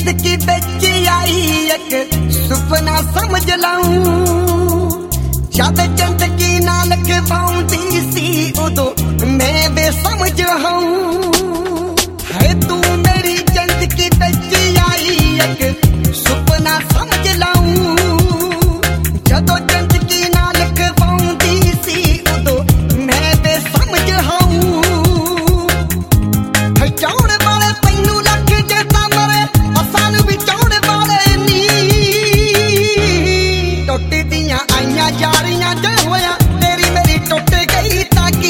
जिंदगी बिच आई एक सुपना समझ लाऊं जद जिंदगी नाल खवाउंदी सी उदो मैं बेसमझ हूं है तू मेरी जिंदगी बिच आई एक सुपना समझ लाऊं जदों जिंदगी नाल खवाउंदी सी उदो मैं बेसमझ हूं है चाउण वाले तैनू लख जे मरे असानू भी चाउण वाले नी टुट दियां आईयां यारियां जे होया तेरी मेरी टुट गई ताकी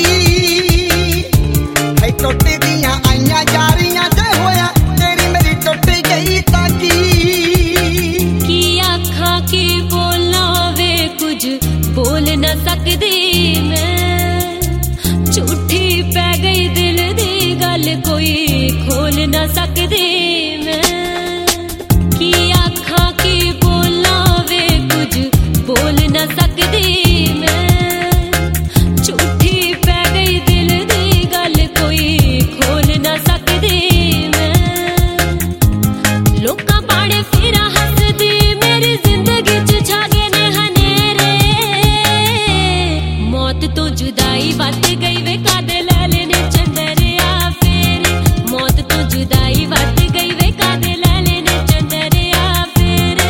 है टुट दियां आईयां यारियां जे होया तेरी मेरी टुट गई ताकी की आखा की बोलना वे कुछ बोल न सकदी मैं झूठी पै गई दिल दी गल कोई खोल न सकदी मैं की आखा की बोलना वे कुछ बोल न सकदी मैं झूठी पै गई दिल दी गल कोई खोल न सकदी मैं लोकां पाड़े फिरा हसदी मेरी जिंदगी च छा गए ने हनेरे मौत तो जुदाई वध गई वे कादे ले लेने चंदरिया फेरे मौत तो जुदाई वध गई वे कादे ले लेने चंदरिया फेरे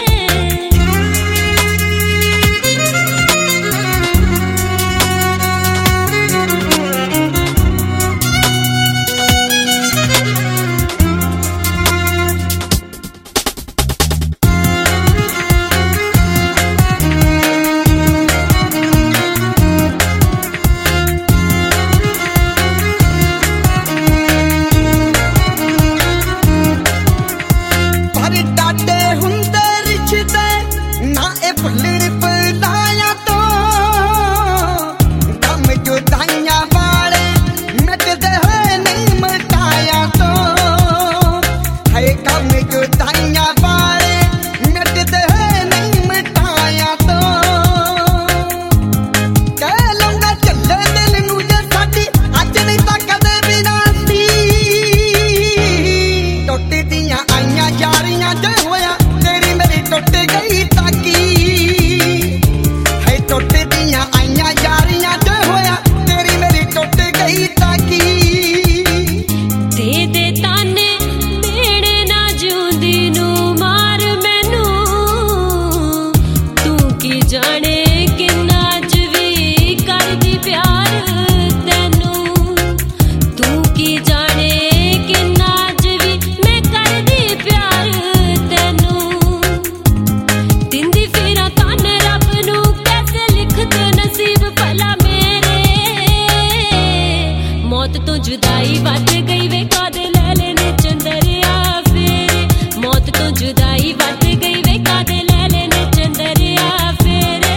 पर डाटे हुंदे रिश्ते ना ए भुल्लड़ पलाया तो गम जुदाइयां वाले मिटदे है नहीं मिटाया तो है गम जुदाइयां वाले मिटदे है नहीं मिटाया तो कह लूंगा चले दिल नू जे साडी अज नहीं तां कदे भी ना सी टुट दियां आईयां यारियां जे होया तेरी मेरी टुट गई ताकी है टुट दियां आईयां यारियां जे होया तेरी मेरी टुट गई ताकी दे ताने मेरे ना जिउंदी नू मार मैनू तू की जाने किन्ना अज भी करदी प्यार तैनू तू की जाने किन्ना अज भी मैं करदी प्यार तैनू दिंदी फिरा तन रब नू कैसे लिखते नसीब भला मेरे मौत तो जुदाई वध गई वे कादे ले लेने चंदरिया फेरे मौत तो जुदाई वध गई वे कादे ले लेने चंदरिया फेरे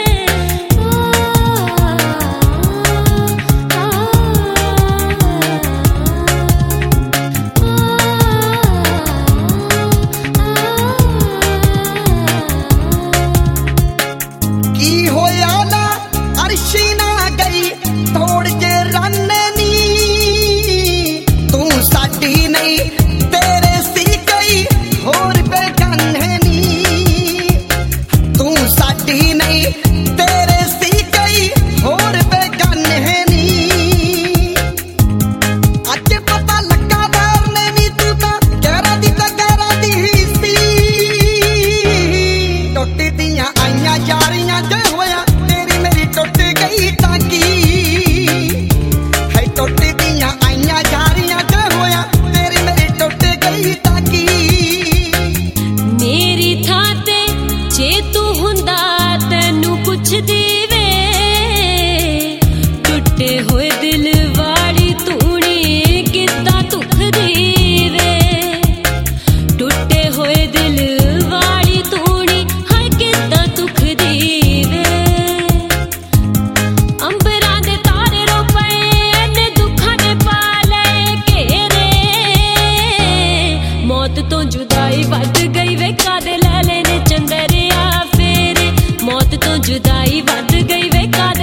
की होया ना अर्शी ना गई तोड़ के राने नी तू साडी नहीं तेरे सी गई होर बेगाने नी तू साडी नहीं तेरे सी गई होर बेगाने नी अज पता लगा बैर ने नी तू तां गैरां दी तां गैरां दी ही सी टुट दियां आईयां यारियां जे होया तेरी मेरी टुट गई ताकी है टुट दियां आईयां यारियां जे होया तेरी मेरी टुट गई ताकी मेरी थां ते जे तू हुंदा तैनू पुछदी वे टुटे होए दिल वाली तूनी किद्दां दुखदी वे टुटे होए दिल वाली तूनी हाय किद्दां दुखदी वे अंबरां दे तारे रो पए एने दुखां ने पा लए घेरे मौत तो जुदाई वध गई वे कादे ले लेने चंदरिया फेरे मौत तो जुदाई वध गई वे कादे